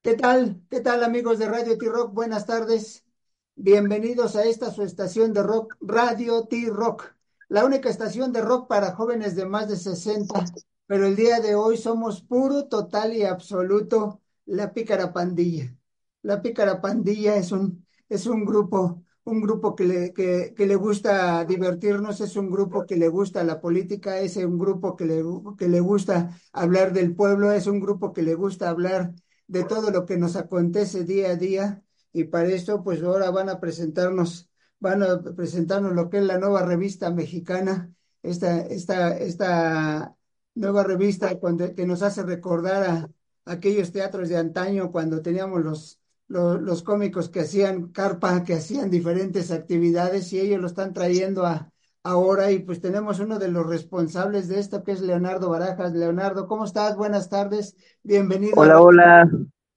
¿Qué tal? ¿Qué tal amigos de Radio T-Rock? Buenas tardes. Bienvenidos a esta su estación de rock, Radio T-Rock, la única estación de rock para jóvenes de más de 60. Pero el día de hoy somos puro, total y absoluto La Pícara Pandilla. La Pícara Pandilla es un grupo que le gusta divertirnos, es un grupo que le gusta la política, es un grupo que le gusta hablar del pueblo, es un grupo que le gusta hablar de todo lo que nos acontece día a día. Y para esto, pues ahora van a presentarnos lo que es la nueva revista mexicana, esta nueva revista que nos hace recordar a aquellos teatros de antaño cuando teníamos los cómicos que hacían carpa, que hacían diferentes actividades, y ellos lo están trayendo ahora. Y pues tenemos uno de los responsables de esto, que es Leonardo Barajas. Leonardo, ¿cómo estás? Buenas tardes. Bienvenido a Hola, Radio. hola,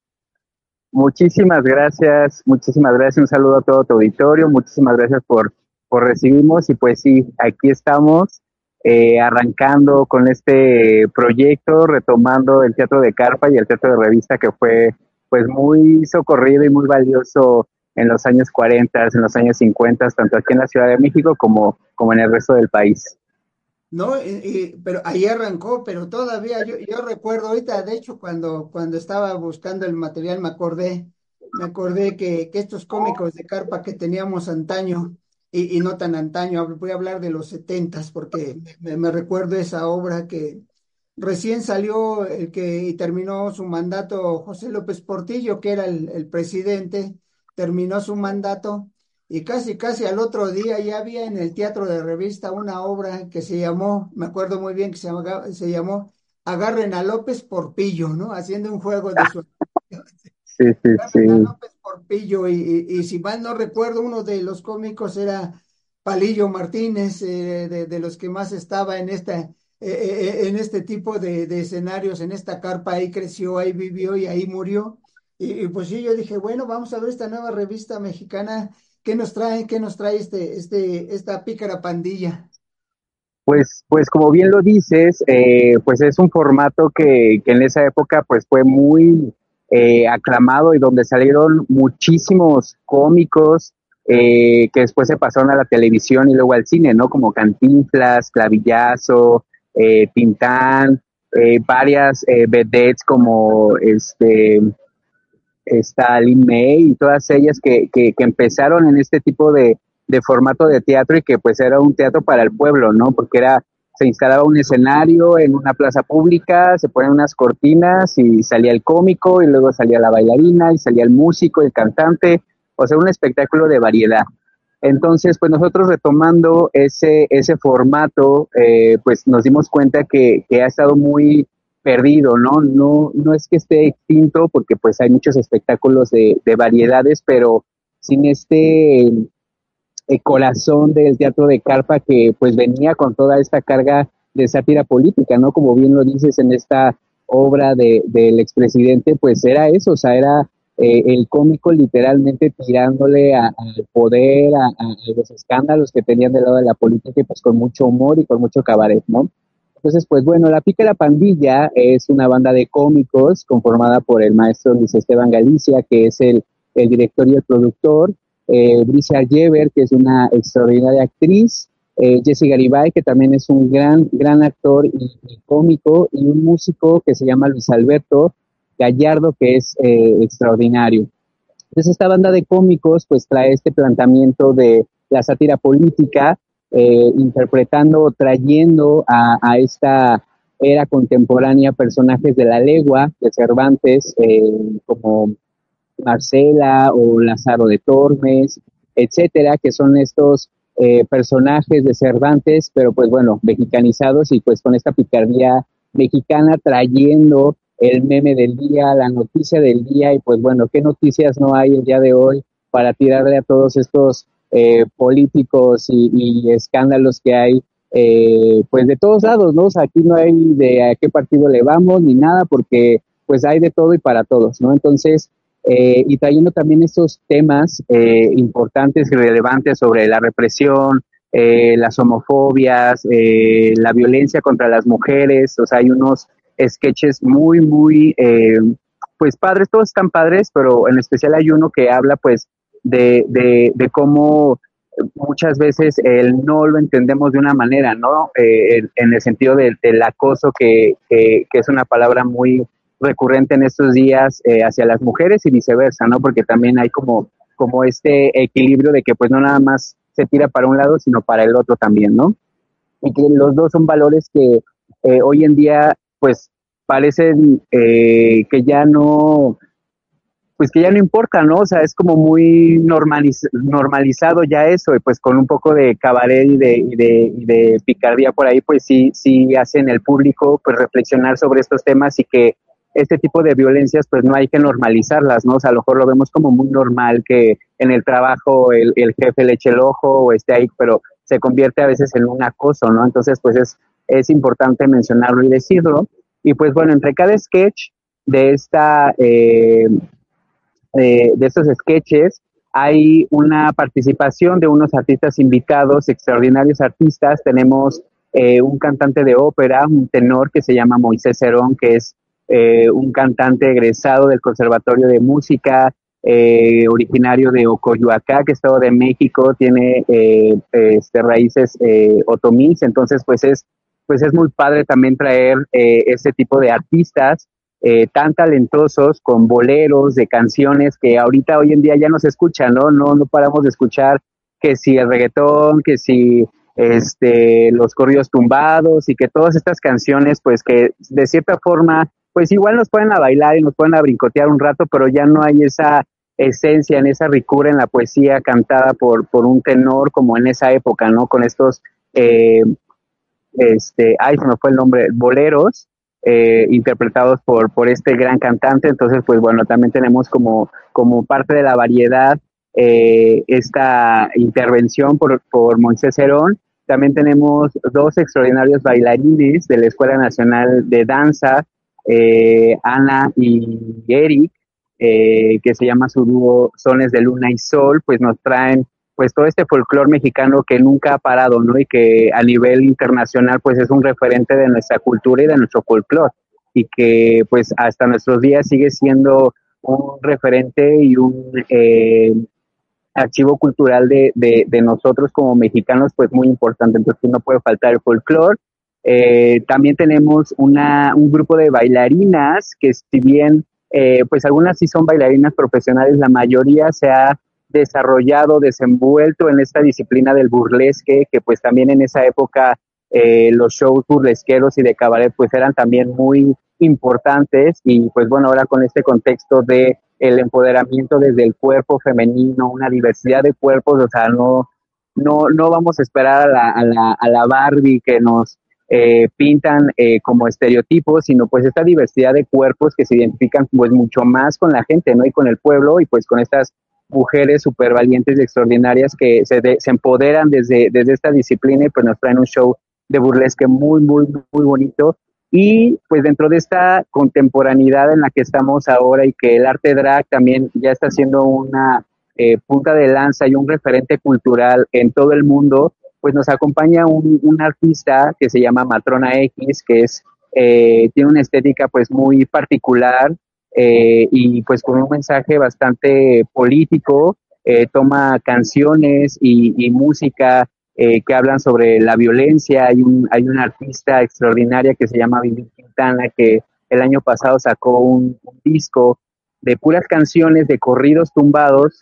muchísimas gracias, un saludo a todo tu auditorio, muchísimas gracias por recibirnos y pues sí, aquí estamos arrancando con este proyecto, retomando el teatro de carpa y el teatro de revista que fue pues muy socorrido y muy valioso en los años 40, en los años 50, tanto aquí en la Ciudad de México como en el resto del país. No, pero ahí arrancó, pero todavía yo recuerdo ahorita, de hecho, cuando estaba buscando el material, me acordé que estos cómicos de carpa que teníamos antaño, y no tan antaño, voy a hablar de los setentas, porque me recuerdo esa obra que recién salió, y terminó su mandato José López Portillo, que era el presidente. Terminó su mandato. Y casi, casi al otro día ya había en el teatro de revista una obra que se llamó, me acuerdo muy bien, que se llamó Agarren a López por Pillo, ¿no? Haciendo un juego de su... Sí, sí, Agarren a sí. López por Pillo. Y si mal no recuerdo, uno de los cómicos era Palillo Martínez, de los que más estaba en este tipo de escenarios, en esta carpa. Ahí creció, ahí vivió y ahí murió. Y pues sí, yo dije, bueno, vamos a ver esta nueva revista mexicana. ¿Qué nos trae esta pícara pandilla? Pues como bien lo dices, pues es un formato que en esa época pues fue muy aclamado y donde salieron muchísimos cómicos que después se pasaron a la televisión y luego al cine, ¿no? Como Cantinflas, Clavillazo, Tintán, varias vedettes como esta Lin May y todas ellas que empezaron en este tipo de formato de teatro y que pues era un teatro para el pueblo, ¿no? Porque se instalaba un escenario en una plaza pública, se ponían unas cortinas y salía el cómico y luego salía la bailarina y salía el músico, el cantante, o sea, un espectáculo de variedad. Entonces, pues nosotros retomando ese formato, pues nos dimos cuenta que ha estado muy perdido, ¿no? No es que esté extinto, porque pues hay muchos espectáculos de variedades, pero sin corazón del teatro de carpa que pues venía con toda esta carga de sátira política, ¿no? Como bien lo dices en esta obra del expresidente, pues era eso, o sea, era el cómico literalmente tirándole al poder, a los escándalos que tenían del lado de la política y pues con mucho humor y con mucho cabaret, ¿no? Entonces, pues bueno, La Pícara Pandilla es una banda de cómicos conformada por el maestro Luis Esteban Galicia, que es el director y el productor, Bricia Yever, que es una extraordinaria actriz, Jesse Garibay, que también es un gran actor y cómico, y un músico que se llama Luis Alberto Gallardo, que es extraordinario. Entonces esta banda de cómicos pues trae este planteamiento de la sátira política, interpretando, trayendo a esta era contemporánea personajes de la legua, de Cervantes, como Marcela o Lázaro de Tormes, etcétera, que son estos personajes de Cervantes, pero pues bueno, mexicanizados y pues con esta picardía mexicana trayendo el meme del día, la noticia del día y pues bueno, ¿qué noticias no hay el día de hoy para tirarle a todos estos políticos y escándalos que hay pues de todos lados, ¿no? O sea, aquí no hay de a qué partido le vamos ni nada porque pues hay de todo y para todos, ¿no? Entonces, y trayendo también estos temas importantes y relevantes sobre la represión, las homofobias, la violencia contra las mujeres, o sea, hay unos sketches muy pues padres, todos están padres, pero en especial hay uno que habla pues de cómo muchas veces el no lo entendemos de una manera, ¿no? En el sentido del acoso, que es una palabra muy recurrente en estos días hacia las mujeres y viceversa, ¿no? Porque también hay como este equilibrio de que pues no nada más se tira para un lado, sino para el otro también, ¿no? Y que los dos son valores que hoy en día pues parecen que ya no, pues que ya no importa, ¿no? O sea, es como muy normalizado ya eso, y pues con un poco de cabaret y de picardía por ahí, pues sí hacen el público pues reflexionar sobre estos temas y que este tipo de violencias pues no hay que normalizarlas, ¿no? O sea, a lo mejor lo vemos como muy normal que en el trabajo el jefe le eche el ojo o esté ahí, pero se convierte a veces en un acoso, ¿no? Entonces, pues es importante mencionarlo y decirlo. Y pues bueno, entre cada sketch de esta de estos sketches hay una participación de unos artistas invitados, extraordinarios artistas. Tenemos un cantante de ópera, un tenor que se llama Moisés Herón, que es un cantante egresado del Conservatorio de Música, originario de Ocoyoacá, que es Estado de México, tiene raíces otomís, entonces pues es muy padre también traer ese tipo de artistas tan talentosos con boleros de canciones que ahorita hoy en día ya no se escuchan, ¿no? No paramos de escuchar que si el reggaetón, que si los corridos tumbados y que todas estas canciones pues que de cierta forma pues igual nos pueden a bailar y nos pueden a brincotear un rato, pero ya no hay esa esencia, en esa ricura en la poesía cantada por un tenor como en esa época, ¿no? Con estos ay, se me fue el nombre, boleros, interpretados por este gran cantante. Entonces, pues bueno, también tenemos como parte de la variedad esta intervención por Moisés Herón. También tenemos dos extraordinarios bailarines de la Escuela Nacional de Danza, Ana y Eric, que se llama su dúo Sones de Luna y Sol, pues nos traen pues todo este folclore mexicano que nunca ha parado, ¿no? Y que a nivel internacional pues es un referente de nuestra cultura y de nuestro folclore y que pues hasta nuestros días sigue siendo un referente y un archivo cultural de nosotros como mexicanos pues muy importante. Entonces no puede faltar el folclore. También tenemos un grupo de bailarinas que si bien pues algunas sí son bailarinas profesionales, la mayoría se ha desarrollado, desenvuelto en esta disciplina del burlesque, que pues también en esa época los shows burlesqueros y de cabaret pues eran también muy importantes y pues bueno, ahora con este contexto de el empoderamiento desde el cuerpo femenino, una diversidad de cuerpos, o sea, no vamos a esperar a la Barbie que nos pintan como estereotipos, sino pues esta diversidad de cuerpos que se identifican pues mucho más con la gente, ¿no? Y con el pueblo y pues con estas mujeres súper valientes y extraordinarias que se empoderan desde esta disciplina y pues nos traen un show de burlesque muy, muy, muy bonito. Y pues dentro de esta contemporaneidad en la que estamos ahora y que el arte drag también ya está siendo una punta de lanza y un referente cultural en todo el mundo, pues nos acompaña un artista que se llama Matrona X, que tiene una estética pues muy particular, y pues con un mensaje bastante político, toma canciones y música que hablan sobre la violencia. Hay una artista extraordinaria que se llama Vivi Quintana, que el año pasado sacó un disco de puras canciones de corridos tumbados,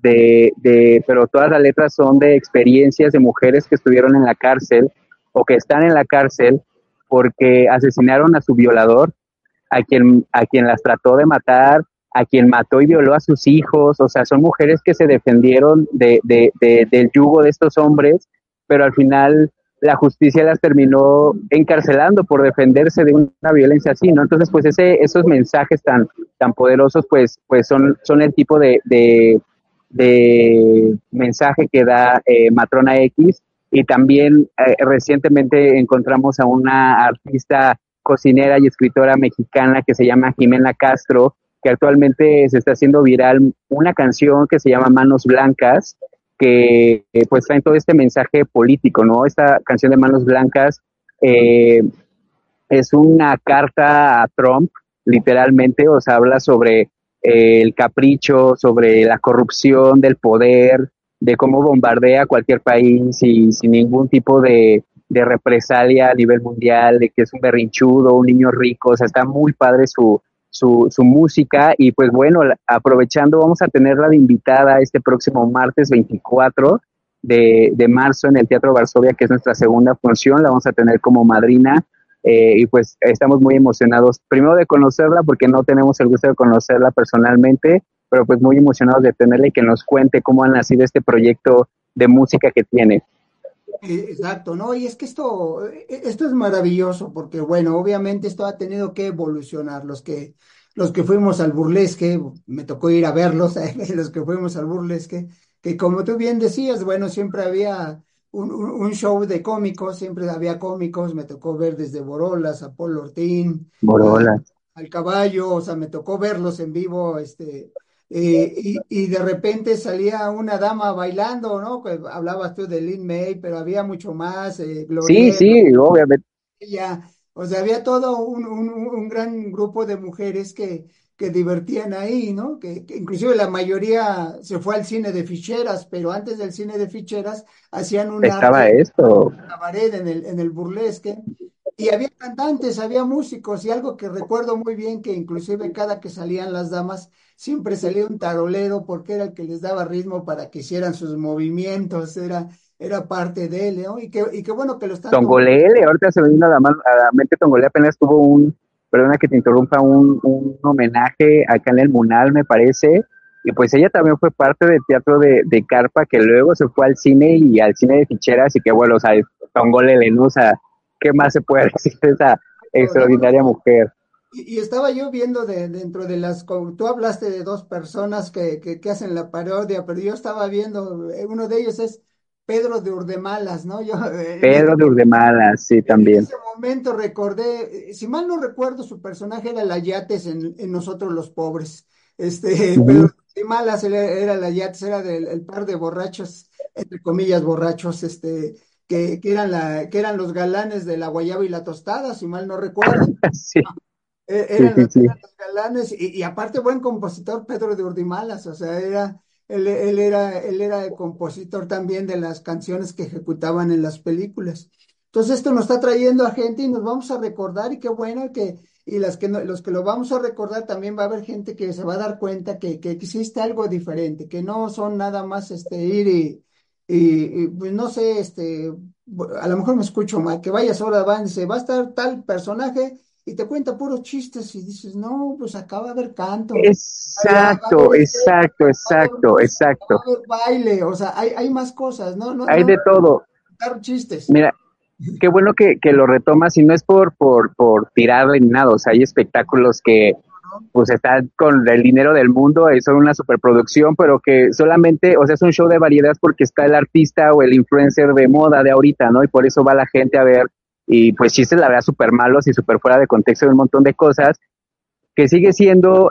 pero todas las letras son de experiencias de mujeres que estuvieron en la cárcel o que están en la cárcel porque asesinaron a su violador, a quien las trató de matar, a quien mató y violó a sus hijos. O sea, son mujeres que se defendieron del yugo de estos hombres, pero al final la justicia las terminó encarcelando por defenderse de una violencia así, ¿no? Entonces, pues esos mensajes tan poderosos, pues son el tipo de mensaje que da Matrona X. Y también recientemente encontramos a una artista cocinera y escritora mexicana que se llama Jimena Castro, que actualmente se está haciendo viral una canción que se llama Manos Blancas, que pues trae todo este mensaje político, ¿no? Esta canción de Manos Blancas es una carta a Trump literalmente, o sea, habla sobre el capricho, sobre la corrupción del poder, de cómo bombardea cualquier país y sin ningún tipo de represalia a nivel mundial, de que es un berrinchudo, un niño rico, o sea, está muy padre su música y pues bueno, aprovechando, vamos a tenerla de invitada este próximo martes 24 de marzo en el Teatro Varsovia, que es nuestra segunda función, la vamos a tener como madrina. Y pues estamos muy emocionados, primero de conocerla, porque no tenemos el gusto de conocerla personalmente, pero pues muy emocionados de tenerla y que nos cuente cómo ha nacido este proyecto de música que tiene. Exacto, ¿no? Y es que esto es maravilloso porque, bueno, obviamente esto ha tenido que evolucionar. Los que fuimos al burlesque, me tocó ir a verlos, los que fuimos al burlesque, que como tú bien decías, bueno, siempre había un show de cómicos, siempre había cómicos, me tocó ver desde Borolas a Paul Ortín, Morola. al caballo, o sea, me tocó verlos en vivo, y de repente salía una dama bailando, ¿no? Que hablabas tú de Lin May, pero había mucho más, Sí, Gloriela, sí, obviamente. o sea, había todo un gran grupo de mujeres que divertían ahí, ¿no? Que inclusive la mayoría se fue al cine de ficheras, pero antes del cine de ficheras hacían un Estaba arte esto. cabaret en el burlesque. Y había cantantes, había músicos y algo que recuerdo muy bien que inclusive cada que salían las damas siempre salía un tarolero porque era el que les daba ritmo para que hicieran sus movimientos, era parte de él, ¿no? Y qué bueno que lo están tomando. Tongolele, ahorita se me vino a la mente Tongolele, apenas tuvo perdona que te interrumpa, un homenaje acá en el Munal, me parece, y pues ella también fue parte del teatro de carpa, que luego se fue al cine y al cine de ficheras, y que bueno, o sea, Tongolele, ¿no? O sea, ¿qué más se puede decir de esa No, extraordinaria mujer? y estaba yo viendo dentro de tú hablaste de dos personas que hacen la parodia, pero yo estaba viendo, uno de ellos es Pedro de Urdemalas, ¿no? Yo Pedro de Urdemala, sí, en también. ese momento recordé, si mal no recuerdo, su personaje era la Yates en Nosotros los Pobres. Pedro Ujú. de Malas era la Yates, era el par de borrachos, entre comillas, borrachos, que eran los galanes de la guayaba y la tostada, si mal no recuerdo. Sí, sí, sí, sí. Eran los galanes, y aparte buen compositor Pedro de Urdimalas, o sea, él era el compositor también de las canciones que ejecutaban en las películas. Entonces esto nos está trayendo a gente y nos vamos a recordar y qué bueno y los que lo vamos a recordar también va a haber gente que se va a dar cuenta que existe algo diferente, que no son nada más ir pues no sé, a lo mejor me escucho mal, que vayas ahora, avance, va a estar tal personaje y te cuenta puros chistes y dices, no, pues acá va a haber canto, va a haber Exacto, exacto, va a haber exacto, música, va exacto. a haber baile, o sea, hay más cosas, Hay no de todo. dar chistes. Mira, qué bueno que lo retomas y no es por tirarle ni nada, o sea, hay espectáculos que ¿No? pues están con el dinero del mundo y son una superproducción, pero que solamente, o sea, es un show de variedad porque está el artista o el influencer de moda de ahorita, ¿no? Y por eso va la gente a ver y pues chistes la verdad súper malos y súper fuera de contexto de un montón de cosas, que sigue siendo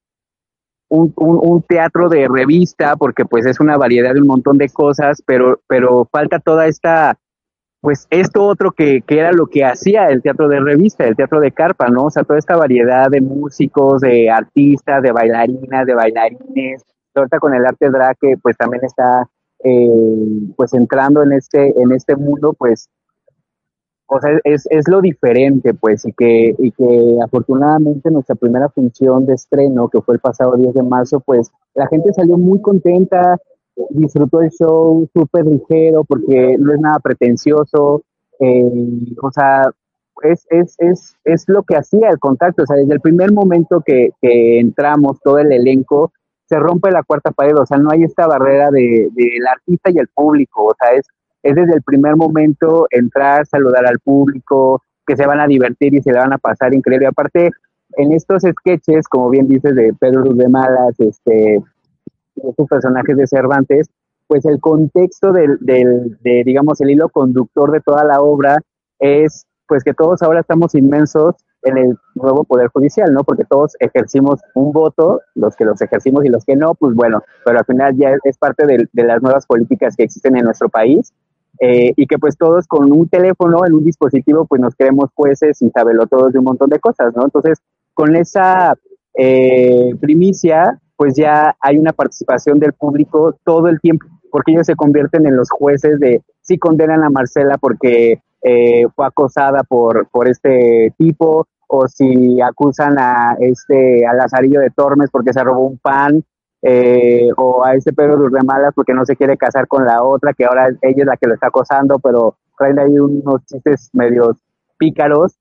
un teatro de revista porque pues es una variedad de un montón de cosas, pero falta toda esta pues esto otro que era lo que hacía el teatro de revista, el teatro de carpa, ¿no? O sea, toda esta variedad de músicos, de artistas, de bailarinas, de bailarines, ahorita con el arte drag que pues también está pues entrando en este mundo, pues, o sea, es lo diferente, pues, y que afortunadamente nuestra primera función de estreno, que fue el pasado 10 de marzo, pues, la gente salió muy contenta, disfrutó el show súper ligero porque no es nada pretencioso, o sea, es lo que hacía el contacto, o sea, desde el primer momento que entramos, todo el elenco, se rompe la cuarta pared, o sea, no hay esta barrera del artista y el público, o sea, es desde el primer momento entrar, saludar al público, que se van a divertir y se le van a pasar increíble. Aparte, en estos sketches, como bien dices, de Pedro de Malas, estos personajes de Cervantes, pues el contexto digamos, el hilo conductor de toda la obra es, pues que todos ahora estamos inmensos en el nuevo Poder Judicial, ¿no? Porque todos ejercimos un voto, los que los ejercimos y los que no, pues bueno, pero al final ya es parte de las nuevas políticas que existen en nuestro país, y que pues todos con un teléfono, en un dispositivo, pues nos creemos jueces y sabelotodos de un montón de cosas, ¿no? Entonces, con esa primicia, pues ya hay una participación del público todo el tiempo, porque ellos se convierten en los jueces de si condenan a Marcela porque fue acosada por este tipo, o si acusan a Lazarillo de Tormes porque se robó un pan, o a este Pedro de Urremalas porque no se quiere casar con la otra, que ahora ella es la que lo está acosando, pero traen ahí unos chistes medios pícaros,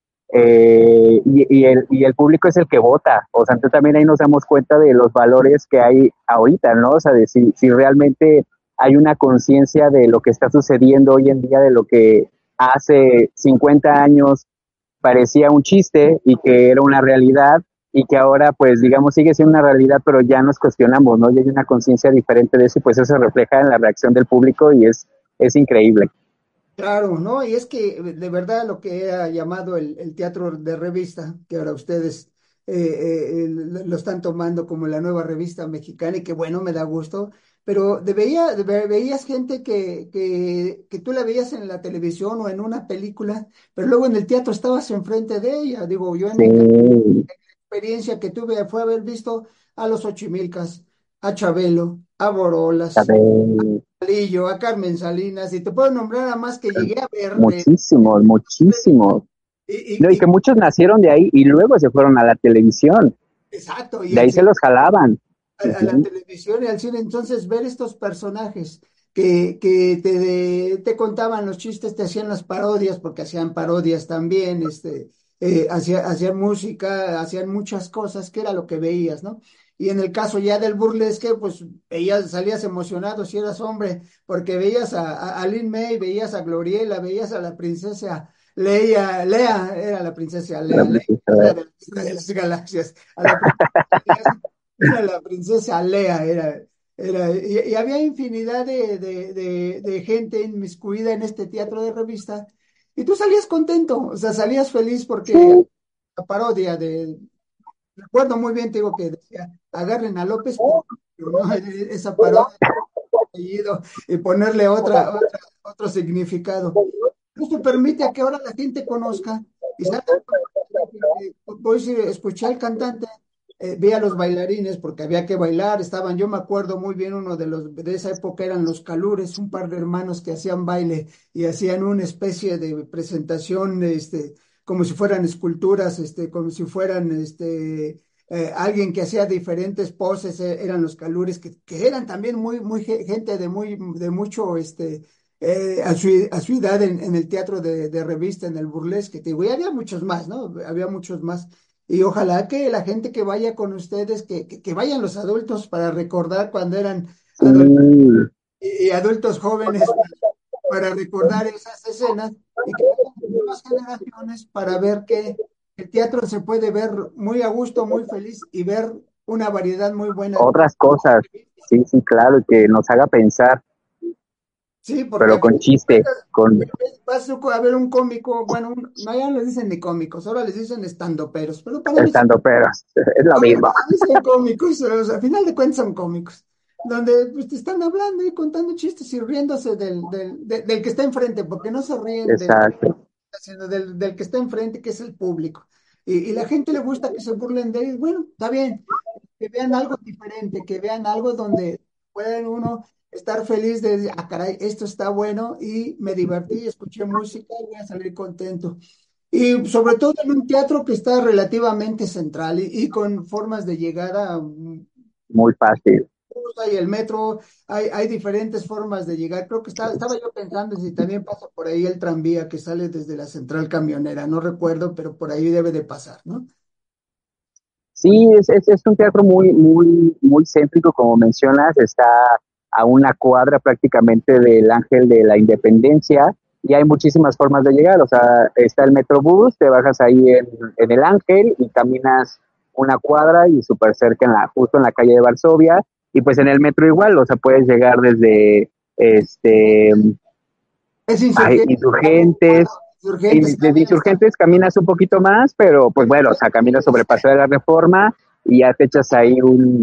y el público es el que vota. O sea, entonces también ahí nos damos cuenta de los valores que hay ahorita, ¿no? O sea, de si realmente hay una conciencia de lo que está sucediendo hoy en día, de lo que hace 50 años parecía un chiste y que era una realidad, y que ahora pues digamos sigue siendo una realidad, pero ya nos cuestionamos, ¿no? Y hay una conciencia diferente de eso, y pues eso se refleja en la reacción del público y es increíble. Claro, ¿no? Y es que de verdad lo que ha llamado el teatro de revista, que ahora ustedes lo están tomando como la nueva revista mexicana, y que bueno, me da gusto, pero veías gente que tú la veías en la televisión o en una película, pero luego en el teatro estabas enfrente de ella. Digo, yo en mi Sí, experiencia que tuve fue haber visto a los Ochimilcas, a Chabelo, a Borolas, sabe, Lillo, a Carmen Salinas, y te puedo nombrar a más que llegué a ver muchísimos, muchísimos. No, y y que muchos nacieron de ahí y luego se fueron a la televisión, exacto, y de al ahí se cine, los jalaban. a la Ujú. televisión y al cine. Entonces ver estos personajes que te contaban los chistes, te hacían las parodias, porque hacían parodias también, hacían música, hacían muchas cosas, que era lo que veías, ¿no? Y en el caso ya del burlesque, pues veías, salías emocionado si eras hombre, porque veías a Lin May, veías a Gloriela, veías a la princesa Lea, era la princesa Lea, era de las galaxias, a la princesa, era la princesa Lea, y había infinidad de gente inmiscuida en este teatro de revista, y tú salías contento, o sea, salías feliz porque Sí, la parodia recuerdo muy bien, te digo que decía, agarren a López por ¿no? Esa parodia de apellido y ponerle otro significado. Eso permite a que ahora la gente conozca y sabe, voy a decir, escuché al cantante, vi a los bailarines porque había que bailar, estaban, yo me acuerdo muy bien, uno de esa época eran los Calures, un par de hermanos que hacían baile y hacían una especie de presentación, como si fueran esculturas, como si fueran, alguien que hacía diferentes poses, eran los Calures, que eran también gente de mucho, a su edad en el teatro de revista, en el burlesque, te digo, y había muchos más, ¿no? Había muchos más. Y ojalá que la gente que vaya con ustedes, que vayan los adultos para recordar cuando eran sí. adultos y adultos jóvenes para recordar esas escenas, y que vayan nuevas generaciones para ver que el teatro se puede ver muy a gusto, muy feliz y ver una variedad muy buena. Otras cosas, sí, sí, claro, y que nos haga pensar, Sí, porque a pero con fin de chiste, cuentas, con vas a ver un cómico, bueno, no, ya no les dicen ni cómicos, ahora les dicen estandoperos, pero para mí, estando peros, es lo para mismo. mí son cómicos, o sea, a final de cuentas son cómicos, donde pues, te están hablando y contando chistes y riéndose del que está enfrente, porque no se ríen Exacto. sino del que está enfrente, que es el público. Y la gente le gusta que se burlen de él, bueno, está bien, que vean algo diferente, que vean algo donde pueden uno estar feliz de decir, ah, caray, esto está bueno y me divertí, escuché música y voy a salir contento. Y sobre todo en un teatro que está relativamente central y con formas de llegada, Muy fácil. hay el metro, hay diferentes formas de llegar. Creo que estaba yo pensando si también pasa por ahí el tranvía que sale desde la central camionera, no recuerdo, pero por ahí debe de pasar, ¿no? Sí, es un teatro muy, muy, muy céntrico, como mencionas, está a una cuadra prácticamente del Ángel de la Independencia, y hay muchísimas formas de llegar. O sea, está el Metrobús, te bajas ahí en el Ángel y caminas una cuadra y súper cerca, justo en la calle de Varsovia, y pues en el metro igual. O sea, puedes llegar desde este, Es hay insurgente, insurgentes, y insurgentes desde también está. insurgentes caminas un poquito más, pero pues bueno, o sea, caminas sobre Paseo de la Reforma y ya te echas ahí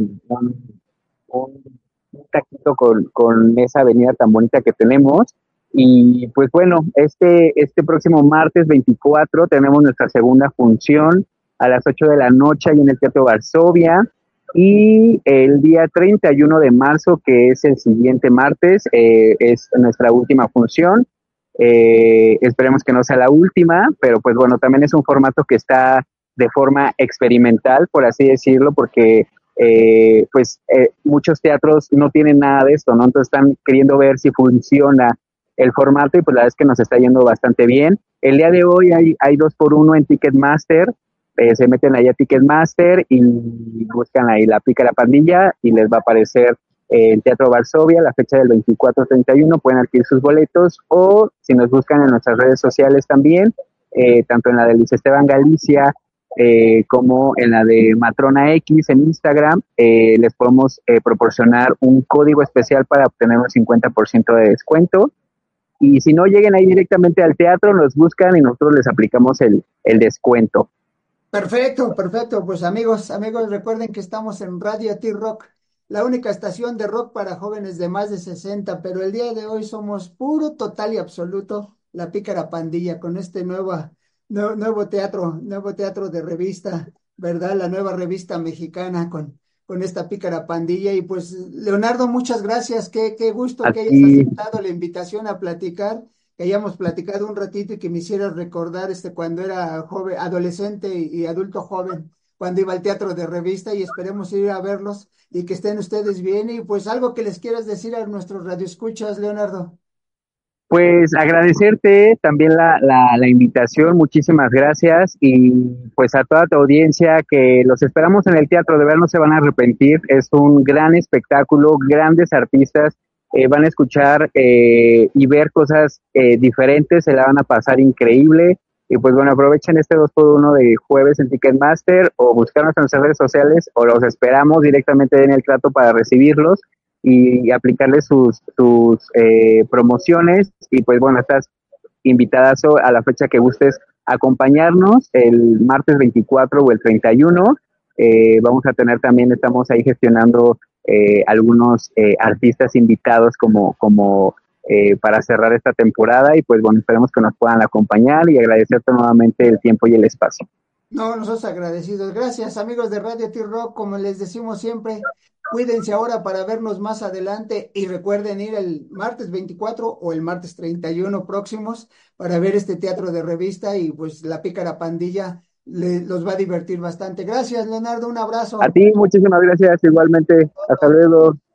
un, un taquito con esa avenida tan bonita que tenemos. Y pues bueno, este próximo martes 24 tenemos nuestra segunda función a las 8 de la noche ahí en el Teatro Varsovia. Y el día 31 de marzo, que es el siguiente martes, es nuestra última función. Esperemos que no sea la última, pero pues bueno, también es un formato que está de forma experimental, por así decirlo, porque muchos teatros no tienen nada de esto, ¿no? Entonces están queriendo ver si funciona el formato y pues la verdad es que nos está yendo bastante bien. El día de hoy hay 2x1 en Ticketmaster. Se meten ahí a Ticketmaster y buscan ahí la Pícara Pandilla y les va a aparecer el Teatro Varsovia, la fecha del 24-31, pueden adquirir sus boletos o si nos buscan en nuestras redes sociales también, tanto en la de Luis Esteban Galicia como en la de Matrona X en Instagram, les podemos proporcionar un código especial para obtener un 50% de descuento. Y si no, lleguen ahí directamente al teatro, nos buscan y nosotros les aplicamos el descuento. Perfecto, perfecto. Pues amigos, recuerden que estamos en Radio T-Rock, la única estación de rock para jóvenes de más de 60, pero el día de hoy somos puro, total y absoluto la Pícara Pandilla con este nuevo teatro de revista, ¿verdad? La nueva revista mexicana con esta Pícara Pandilla. Y pues, Leonardo, muchas gracias. Qué gusto que hayas Aquí, aceptado la invitación a platicar, que hayamos platicado un ratito y que me hicieras recordar cuando era joven, adolescente y adulto joven, cuando iba al teatro de revista, y esperemos ir a verlos y que estén ustedes bien. Y pues algo que les quieras decir a nuestros radioescuchas, Leonardo. pues agradecerte también la invitación, muchísimas gracias y pues a toda tu audiencia que los esperamos en el teatro, de verdad no se van a arrepentir, es un gran espectáculo, grandes artistas, van a escuchar y ver cosas diferentes, se la van a pasar increíble y pues bueno, aprovechen este 2x1 de jueves en Ticketmaster o buscarnos en nuestras redes sociales o los esperamos directamente en el trato para recibirlos y aplicarle sus promociones y pues bueno, estás invitadas a la fecha que gustes acompañarnos el martes 24 o el 31. Vamos a tener también, estamos ahí gestionando algunos artistas invitados como para cerrar esta temporada y pues bueno, esperemos que nos puedan acompañar y agradecerte nuevamente el tiempo y el espacio. No, nosotros agradecidos. Gracias, amigos de Radio T-Rock. Como les decimos siempre, cuídense ahora para vernos más adelante y recuerden ir el martes 24 o el martes 31 próximos para ver este teatro de revista y pues la Pícara Pandilla los va a divertir bastante. Gracias, Leonardo. Un A abrazo. ti, muchísimas gracias igualmente. Hasta luego.